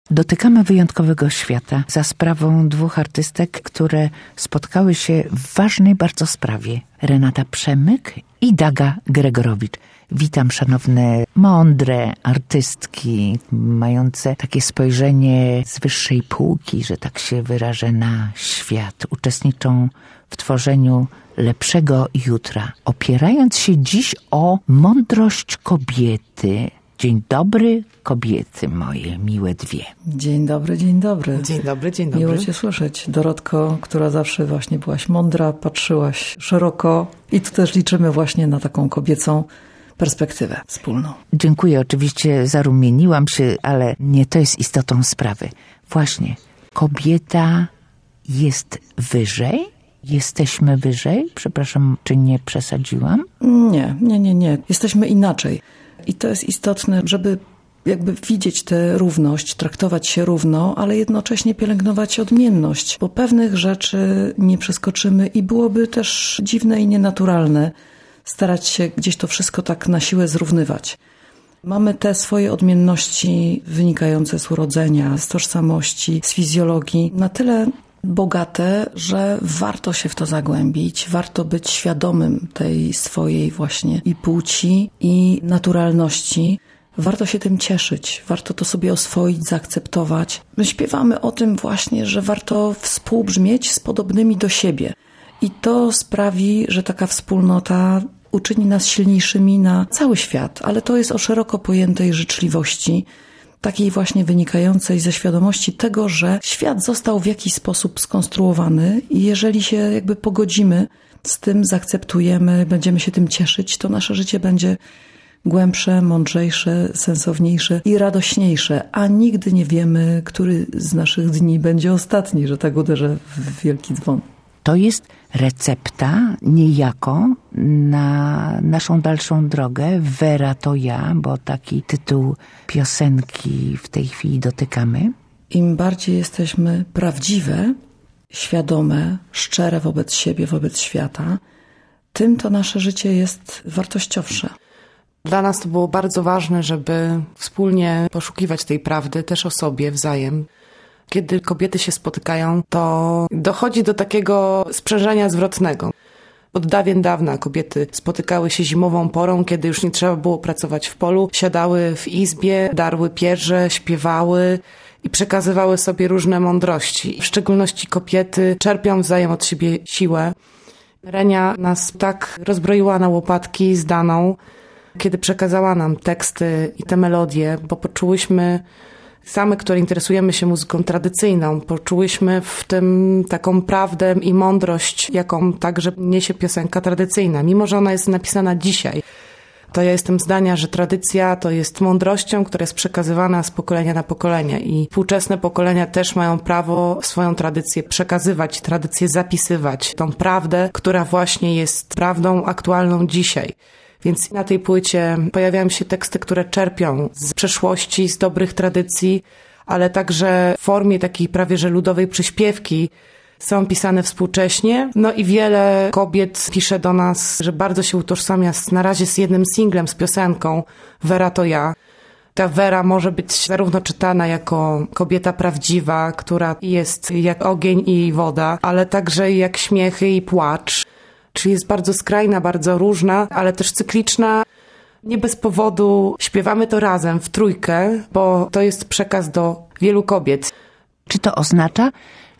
Dotykamy wyjątkowego świata za sprawą dwóch artystek, które spotkały się w ważnej bardzo sprawie. Renata Przemyk i Daga Gregorowicz. Witam szanowne, mądre artystki, mające takie spojrzenie z wyższej półki, że tak się wyrażę, na świat. Uczestniczą w tworzeniu lepszego jutra, opierając się dziś o mądrość kobiety. Dzień dobry, kobiety moje, miłe dwie. Dzień dobry, dzień dobry. Dzień dobry, dzień dobry. Miło cię słyszeć, Dorotko, która zawsze właśnie byłaś mądra, patrzyłaś szeroko i tu też liczymy właśnie na taką kobiecą perspektywę wspólną. Dziękuję, oczywiście zarumieniłam się, ale nie to jest istotą sprawy. Właśnie, kobieta jest wyżej? Jesteśmy wyżej? Przepraszam, czy nie przesadziłam? Nie. Jesteśmy inaczej. I to jest istotne, żeby jakby widzieć tę równość, traktować się równo, ale jednocześnie pielęgnować odmienność, bo pewnych rzeczy nie przeskoczymy i byłoby też dziwne i nienaturalne starać się gdzieś to wszystko tak na siłę zrównywać. Mamy te swoje odmienności wynikające z urodzenia, z tożsamości, z fizjologii, na tyle bogate, że warto się w to zagłębić, warto być świadomym tej swojej właśnie i płci, i naturalności. Warto się tym cieszyć, warto to sobie oswoić, zaakceptować. My śpiewamy o tym właśnie, że warto współbrzmieć z podobnymi do siebie. I to sprawi, że taka wspólnota uczyni nas silniejszymi na cały świat, ale to jest o szeroko pojętej życzliwości, takiej właśnie wynikającej ze świadomości tego, że świat został w jakiś sposób skonstruowany i jeżeli się jakby pogodzimy z tym, zaakceptujemy, będziemy się tym cieszyć, to nasze życie będzie głębsze, mądrzejsze, sensowniejsze i radośniejsze, a nigdy nie wiemy, który z naszych dni będzie ostatni, że tak uderzę w wielki dzwon. To jest recepta niejako na naszą dalszą drogę. Wera to ja, bo taki tytuł piosenki w tej chwili dotykamy. Im bardziej jesteśmy prawdziwe, świadome, szczere wobec siebie, wobec świata, tym to nasze życie jest wartościowsze. Dla nas to było bardzo ważne, żeby wspólnie poszukiwać tej prawdy też o sobie wzajem. Kiedy kobiety się spotykają, to dochodzi do takiego sprzężenia zwrotnego. Od dawien dawna kobiety spotykały się zimową porą, kiedy już nie trzeba było pracować w polu. Siadały w izbie, darły pierze, śpiewały i przekazywały sobie różne mądrości. W szczególności kobiety czerpią wzajem od siebie siłę. Renia nas tak rozbroiła na łopatki z Daną, kiedy przekazała nam teksty i te melodie, bo poczułyśmy, same, które interesujemy się muzyką tradycyjną, poczułyśmy w tym taką prawdę i mądrość, jaką także niesie piosenka tradycyjna, mimo że ona jest napisana dzisiaj. To ja jestem zdania, że tradycja to jest mądrością, która jest przekazywana z pokolenia na pokolenie i współczesne pokolenia też mają prawo swoją tradycję przekazywać, tradycję zapisywać, tą prawdę, która właśnie jest prawdą aktualną dzisiaj. Więc na tej płycie pojawiają się teksty, które czerpią z przeszłości, z dobrych tradycji, ale także w formie takiej prawie że ludowej przyśpiewki są pisane współcześnie. No i wiele kobiet pisze do nas, że bardzo się utożsamia na razie z jednym singlem, z piosenką Wera to ja. Ta Wera może być zarówno czytana jako kobieta prawdziwa, która jest jak ogień i woda, ale także jak śmiechy i płacz. Czyli jest bardzo skrajna, bardzo różna, ale też cykliczna. Nie bez powodu śpiewamy to razem, w trójkę, bo to jest przekaz do wielu kobiet. Czy to oznacza,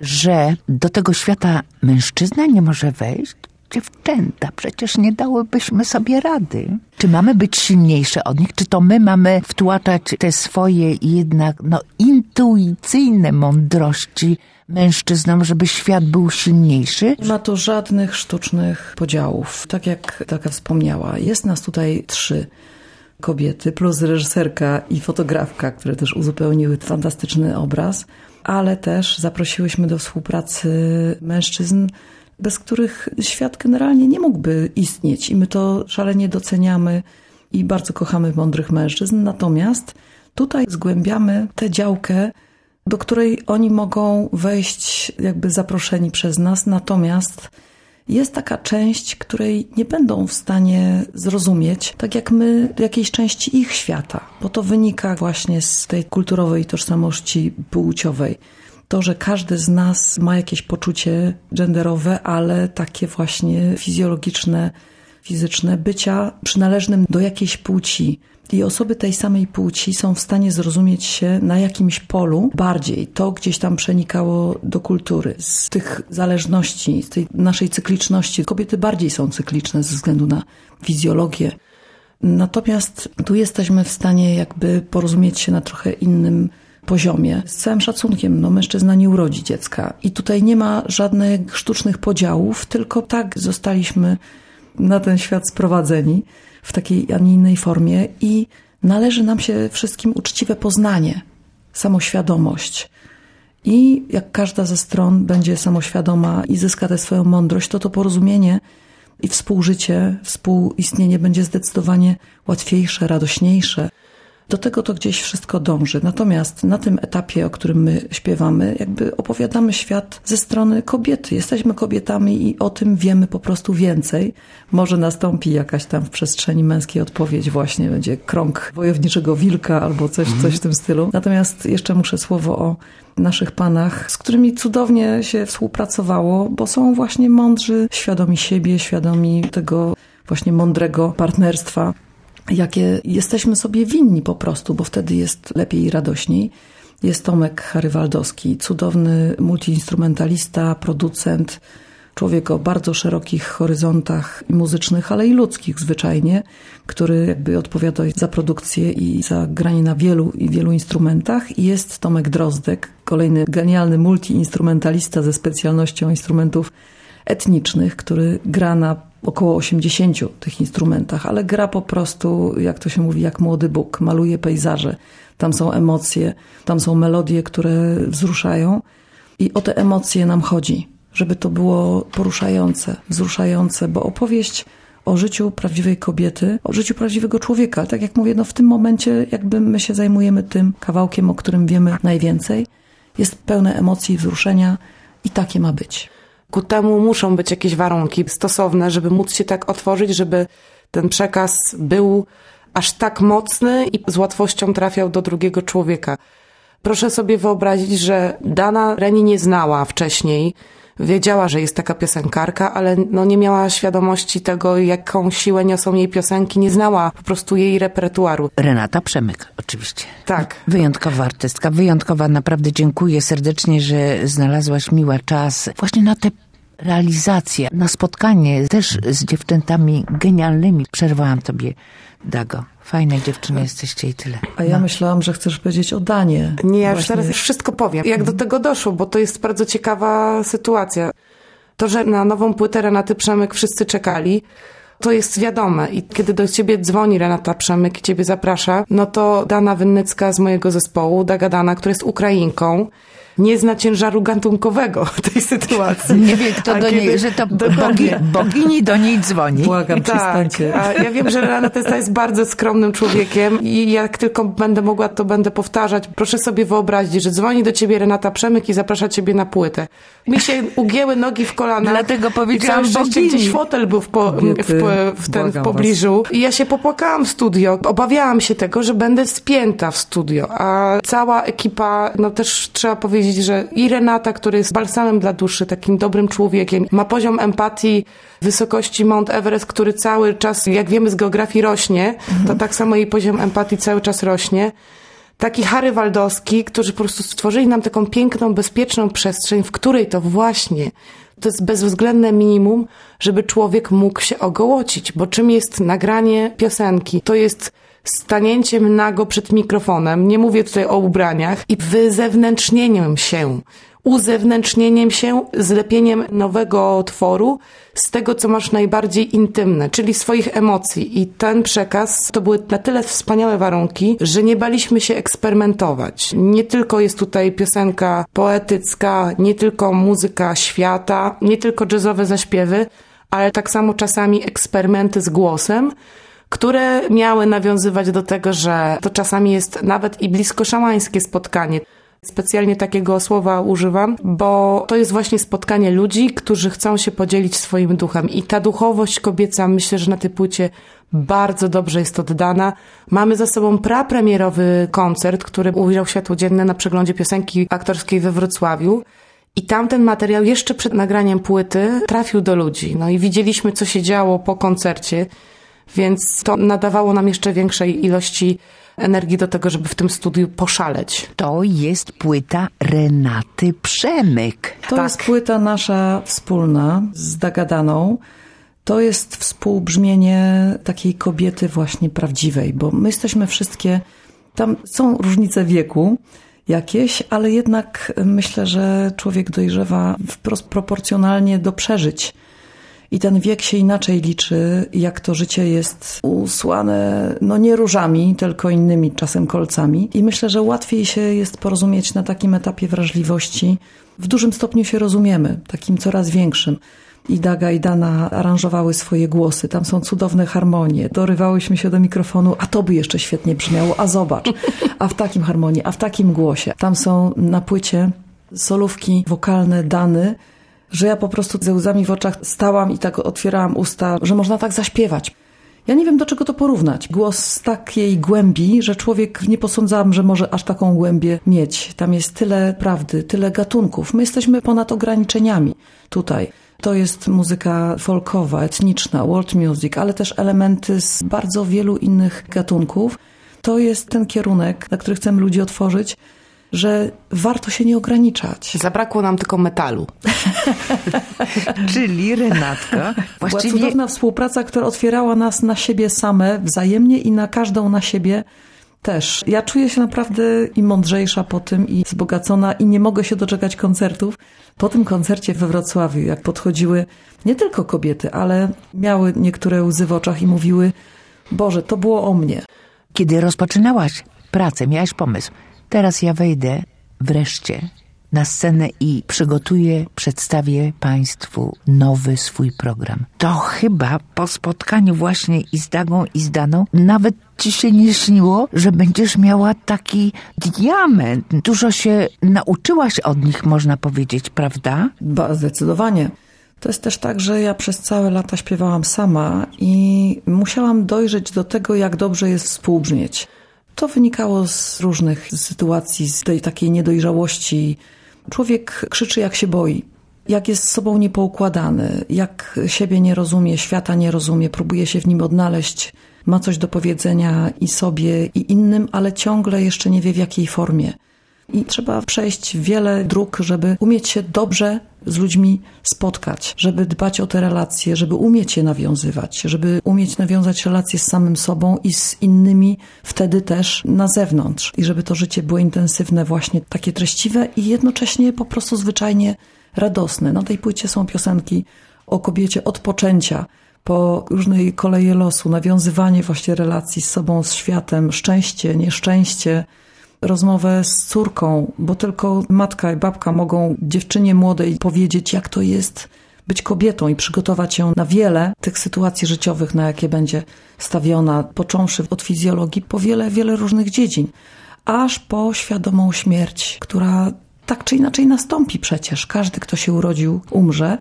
że do tego świata mężczyzna nie może wejść? Dziewczęta, przecież nie dałybyśmy sobie rady. Czy mamy być silniejsze od nich? Czy to my mamy wtłaczać te swoje jednak intuicyjne mądrości mężczyznom, żeby świat był silniejszy? Nie ma tu żadnych sztucznych podziałów. Tak jak Taka wspomniała, jest nas tutaj 3 kobiety, plus reżyserka i fotografka, które też uzupełniły fantastyczny obraz, ale też zaprosiłyśmy do współpracy mężczyzn, bez których świat generalnie nie mógłby istnieć i my to szalenie doceniamy i bardzo kochamy mądrych mężczyzn. Natomiast tutaj zgłębiamy tę działkę, do której oni mogą wejść jakby zaproszeni przez nas, natomiast jest taka część, której nie będą w stanie zrozumieć, tak jak my jakiejś części ich świata, bo to wynika właśnie z tej kulturowej tożsamości płciowej. To, że każdy z nas ma jakieś poczucie genderowe, ale takie właśnie fizjologiczne, fizyczne, bycia przynależnym do jakiejś płci. I osoby tej samej płci są w stanie zrozumieć się na jakimś polu bardziej. To gdzieś tam przenikało do kultury. Z tych zależności, z tej naszej cykliczności. Kobiety bardziej są cykliczne ze względu na fizjologię. Natomiast tu jesteśmy w stanie jakby porozumieć się na trochę innym poziomie. Z całym szacunkiem, mężczyzna nie urodzi dziecka. I tutaj nie ma żadnych sztucznych podziałów, tylko tak zostaliśmy na ten świat sprowadzeni w takiej, a nie innej formie i należy nam się wszystkim uczciwe poznanie, samoświadomość. I jak każda ze stron będzie samoświadoma i zyska tę swoją mądrość, to porozumienie i współżycie, współistnienie będzie zdecydowanie łatwiejsze, radośniejsze. Do tego to gdzieś wszystko dąży. Natomiast na tym etapie, o którym my śpiewamy, jakby opowiadamy świat ze strony kobiety. Jesteśmy kobietami i o tym wiemy po prostu więcej. Może nastąpi jakaś tam w przestrzeni męskiej odpowiedź, właśnie będzie krąg wojowniczego wilka albo coś w tym stylu. Natomiast jeszcze muszę słowo o naszych panach, z którymi cudownie się współpracowało, bo są właśnie mądrzy, świadomi siebie, świadomi tego właśnie mądrego partnerstwa, jakie jesteśmy sobie winni po prostu, bo wtedy jest lepiej i radośniej. Jest Tomek Harywaldowski, cudowny multiinstrumentalista, producent, człowiek o bardzo szerokich horyzontach muzycznych, ale i ludzkich zwyczajnie, który jakby odpowiada za produkcję i za granie na wielu instrumentach. I jest Tomek Drozdek, kolejny genialny multiinstrumentalista ze specjalnością instrumentów etnicznych, który gra na około 80 tych instrumentach, ale gra po prostu, jak to się mówi, jak młody Bóg, maluje pejzaże. Tam są emocje, tam są melodie, które wzruszają i o te emocje nam chodzi, żeby to było poruszające, wzruszające, bo opowieść o życiu prawdziwej kobiety, o życiu prawdziwego człowieka, tak jak mówię, w tym momencie jakby my się zajmujemy tym kawałkiem, o którym wiemy najwięcej, jest pełne emocji, wzruszenia i takie ma być. Ku temu muszą być jakieś warunki stosowne, żeby móc się tak otworzyć, żeby ten przekaz był aż tak mocny i z łatwością trafiał do drugiego człowieka. Proszę sobie wyobrazić, że Dana Reni nie znała wcześniej. Wiedziała, że jest taka piosenkarka, ale nie miała świadomości tego, jaką siłę niosą jej piosenki. Nie znała po prostu jej repertuaru. Renata Przemyk, oczywiście. Tak. Wyjątkowa artystka, wyjątkowa. Naprawdę dziękuję serdecznie, że znalazłaś miła czas właśnie na te realizacje, na spotkanie też z dziewczętami genialnymi. Przerwałam tobie, Dago. Fajne dziewczyny jesteście i tyle. A ja myślałam, że chcesz powiedzieć o Danie. Nie, ja już teraz wszystko powiem. Jak do tego doszło, bo to jest bardzo ciekawa sytuacja. To, że na nową płytę Renaty Przemyk wszyscy czekali, to jest wiadome. I kiedy do ciebie dzwoni Renata Przemyk i ciebie zaprasza, to Dana Wynnycka z mojego zespołu, Daga Dana, która jest Ukrainką, nie zna ciężaru gatunkowego tej sytuacji. Nie wie, kto do niej, że to bogini do niej dzwoni. Błagam, przestańcie. A ja wiem, że Renata jest bardzo skromnym człowiekiem i jak tylko będę mogła, to będę powtarzać. Proszę sobie wyobrazić, że dzwoni do ciebie Renata Przemyk i zaprasza ciebie na płytę. Mi się ugięły nogi w kolanach. Dlatego powiedziałam bogini. Gdzieś fotel był w pobliżu. I ja się popłakałam w studio. Obawiałam się tego, że będę spięta w studio. A cała ekipa, też trzeba powiedzieć, że i Renata, który jest balsamem dla duszy, takim dobrym człowiekiem, ma poziom empatii wysokości Mount Everest, który cały czas, jak wiemy z geografii, rośnie, to tak samo jej poziom empatii cały czas rośnie. Taki Harywaldowski, którzy po prostu stworzyli nam taką piękną, bezpieczną przestrzeń, w której to właśnie to jest bezwzględne minimum, żeby człowiek mógł się ogołocić, bo czym jest nagranie piosenki? To jest stanięciem nago przed mikrofonem, nie mówię tutaj o ubraniach, i wyzewnętrznieniem się, uzewnętrznieniem się, zlepieniem nowego tworu z tego, co masz najbardziej intymne, czyli swoich emocji. I ten przekaz to były na tyle wspaniałe warunki, że nie baliśmy się eksperymentować. Nie tylko jest tutaj piosenka poetycka, nie tylko muzyka świata, nie tylko jazzowe zaśpiewy, ale tak samo czasami eksperymenty z głosem, które miały nawiązywać do tego, że to czasami jest nawet i blisko szamańskie spotkanie. Specjalnie takiego słowa używam, bo to jest właśnie spotkanie ludzi, którzy chcą się podzielić swoim duchem. I ta duchowość kobieca, myślę, że na tej płycie bardzo dobrze jest oddana. Mamy za sobą prapremierowy koncert, który ujrzał światło dzienne na przeglądzie piosenki aktorskiej we Wrocławiu. I tamten materiał jeszcze przed nagraniem płyty trafił do ludzi. No i widzieliśmy, co się działo po koncercie, więc to nadawało nam jeszcze większej ilości energii do tego, żeby w tym studiu poszaleć. To jest płyta Renaty Przemyk. To jest płyta nasza wspólna z Dagadaną. To jest współbrzmienie takiej kobiety właśnie prawdziwej, bo my jesteśmy wszystkie, tam są różnice wieku jakieś, ale jednak myślę, że człowiek dojrzewa wprost proporcjonalnie do przeżyć. I ten wiek się inaczej liczy, jak to życie jest usłane, no nie różami, tylko innymi czasem kolcami. I myślę, że łatwiej się jest porozumieć na takim etapie wrażliwości. W dużym stopniu się rozumiemy, takim coraz większym. I Daga i Dana aranżowały swoje głosy, tam są cudowne harmonie, dorywałyśmy się do mikrofonu, a to by jeszcze świetnie brzmiało, a zobacz, a w takim harmonii, a w takim głosie. Tam są na płycie solówki wokalne Dany, że ja po prostu ze łzami w oczach stałam i tak otwierałam usta, że można tak zaśpiewać. Ja nie wiem, do czego to porównać. Głos z takiej głębi, że człowiek, nie posądzałam, że może aż taką głębię mieć. Tam jest tyle prawdy, tyle gatunków. My jesteśmy ponad ograniczeniami tutaj. To jest muzyka folkowa, etniczna, world music, ale też elementy z bardzo wielu innych gatunków. To jest ten kierunek, na który chcemy ludzi otworzyć, że warto się nie ograniczać. Zabrakło nam tylko metalu. Czyli Renatka właściwie... Była cudowna współpraca, która otwierała nas na siebie same wzajemnie i na każdą na siebie też. Ja czuję się naprawdę i mądrzejsza po tym, i wzbogacona, i nie mogę się doczekać koncertów. Po tym koncercie we Wrocławiu, jak podchodziły nie tylko kobiety, ale miały niektóre łzy w oczach i mówiły: Boże, to było o mnie. Kiedy rozpoczynałaś pracę, miałaś pomysł. Teraz ja wejdę wreszcie na scenę i przygotuję, przedstawię Państwu nowy swój program. To chyba po spotkaniu właśnie i z Dagą, i z Daną nawet Ci się nie śniło, że będziesz miała taki diament. Dużo się nauczyłaś od nich, można powiedzieć, prawda? Zdecydowanie. To jest też tak, że ja przez całe lata śpiewałam sama i musiałam dojrzeć do tego, jak dobrze jest współbrzmieć. To wynikało z różnych sytuacji, z tej takiej niedojrzałości. Człowiek krzyczy, jak się boi, jak jest z sobą niepoukładany, jak siebie nie rozumie, świata nie rozumie, próbuje się w nim odnaleźć, ma coś do powiedzenia i sobie, i innym, ale ciągle jeszcze nie wie, w jakiej formie. I trzeba przejść wiele dróg, żeby umieć się dobrze z ludźmi spotkać, żeby dbać o te relacje, żeby umieć je nawiązywać, żeby umieć nawiązać relacje z samym sobą i z innymi wtedy też na zewnątrz. I żeby to życie było intensywne, właśnie takie treściwe i jednocześnie po prostu zwyczajnie radosne. Na tej płycie są piosenki o kobiecie od poczęcia, po różnej koleje losu, nawiązywanie właśnie relacji z sobą, z światem, szczęście, nieszczęście, rozmowę z córką, bo tylko matka i babka mogą dziewczynie młodej powiedzieć, jak to jest być kobietą i przygotować ją na wiele tych sytuacji życiowych, na jakie będzie stawiona, począwszy od fizjologii po wiele różnych dziedzin, aż po świadomą śmierć, która tak czy inaczej nastąpi przecież. Każdy, kto się urodził, umrze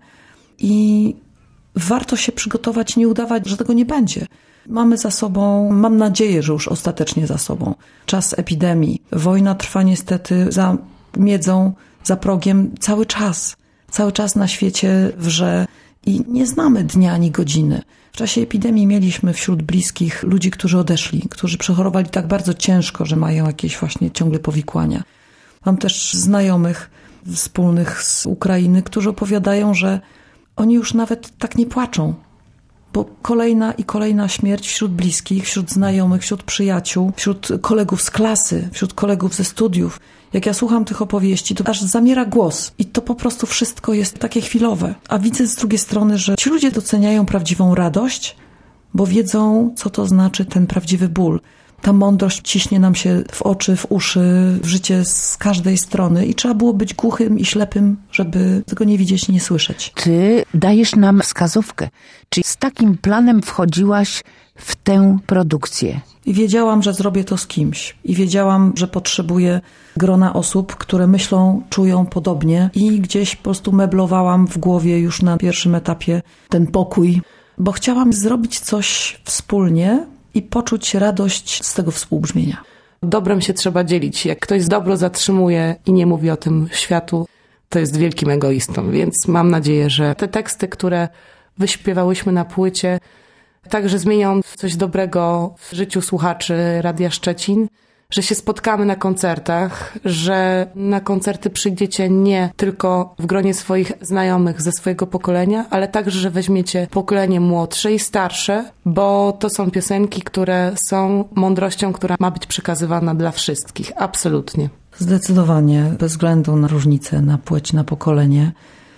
i warto się przygotować, nie udawać, że tego nie będzie. Mamy za sobą, mam nadzieję, że już ostatecznie za sobą, czas epidemii. Wojna trwa niestety za miedzą, za progiem cały czas. Cały czas na świecie wrze i nie znamy dnia ani godziny. W czasie epidemii mieliśmy wśród bliskich ludzi, którzy odeszli, którzy przechorowali tak bardzo ciężko, że mają jakieś właśnie ciągle powikłania. Mam też znajomych wspólnych z Ukrainy, którzy opowiadają, że oni już nawet tak nie płaczą, bo kolejna i kolejna śmierć wśród bliskich, wśród znajomych, wśród przyjaciół, wśród kolegów z klasy, wśród kolegów ze studiów. Jak ja słucham tych opowieści, to aż zamiera głos i to po prostu wszystko jest takie chwilowe. A widzę z drugiej strony, że ci ludzie doceniają prawdziwą radość, bo wiedzą, co to znaczy ten prawdziwy ból. Ta mądrość ciśnie nam się w oczy, w uszy, w życie z każdej strony i trzeba było być głuchym i ślepym, żeby tego nie widzieć i nie słyszeć. Ty dajesz nam wskazówkę. Czy z takim planem wchodziłaś w tę produkcję? I wiedziałam, że zrobię to z kimś. I wiedziałam, że potrzebuję grona osób, które myślą, czują podobnie. I gdzieś po prostu meblowałam w głowie już na pierwszym etapie ten pokój, bo chciałam zrobić coś wspólnie i poczuć radość z tego współbrzmienia. Dobrem się trzeba dzielić. Jak ktoś dobro zatrzymuje i nie mówi o tym światu, to jest wielkim egoistą. Więc mam nadzieję, że te teksty, które wyśpiewałyśmy na płycie, także zmienią coś dobrego w życiu słuchaczy Radia Szczecin, że się spotkamy na koncertach, że na koncerty przyjdziecie nie tylko w gronie swoich znajomych ze swojego pokolenia, ale także, że weźmiecie pokolenie młodsze i starsze, bo to są piosenki, które są mądrością, która ma być przekazywana dla wszystkich. Absolutnie. Zdecydowanie, bez względu na różnice, na płeć, na pokolenie.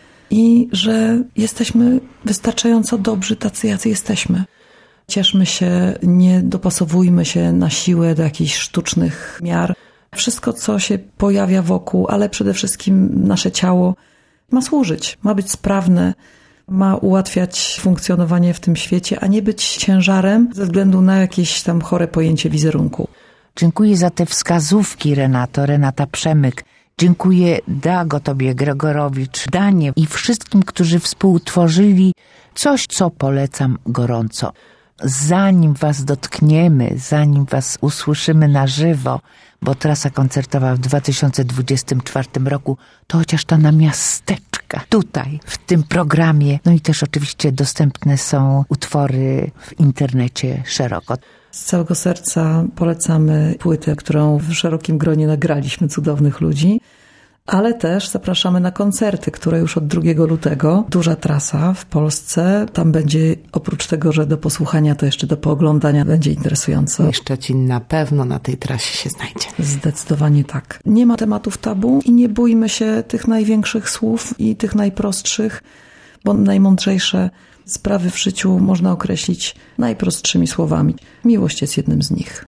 I że jesteśmy wystarczająco dobrzy, tacy jacy jesteśmy. Cieszmy się, nie dopasowujmy się na siłę do jakichś sztucznych miar. Wszystko, co się pojawia wokół, ale przede wszystkim nasze ciało ma służyć, ma być sprawne, ma ułatwiać funkcjonowanie w tym świecie, a nie być ciężarem ze względu na jakieś tam chore pojęcie wizerunku. Dziękuję za te wskazówki, Renato, Renata Przemyk. Dziękuję Dago, tobie, Gregorowicz, Danie i wszystkim, którzy współtworzyli coś, co polecam gorąco. Zanim was dotkniemy, zanim was usłyszymy na żywo, bo trasa koncertowa w 2024 roku, to chociaż ta namiasteczka tutaj, w tym programie. No i też oczywiście dostępne są utwory w internecie szeroko. Z całego serca polecamy płytę, którą w szerokim gronie nagraliśmy cudownych ludzi, ale też zapraszamy na koncerty, które już od 2 lutego. Duża trasa w Polsce. Tam będzie oprócz tego, że do posłuchania, to jeszcze do pooglądania będzie interesująco. I Szczecin na pewno na tej trasie się znajdzie. Zdecydowanie tak. Nie ma tematów tabu i nie bójmy się tych największych słów i tych najprostszych, bo najmądrzejsze sprawy w życiu można określić najprostszymi słowami. Miłość jest jednym z nich.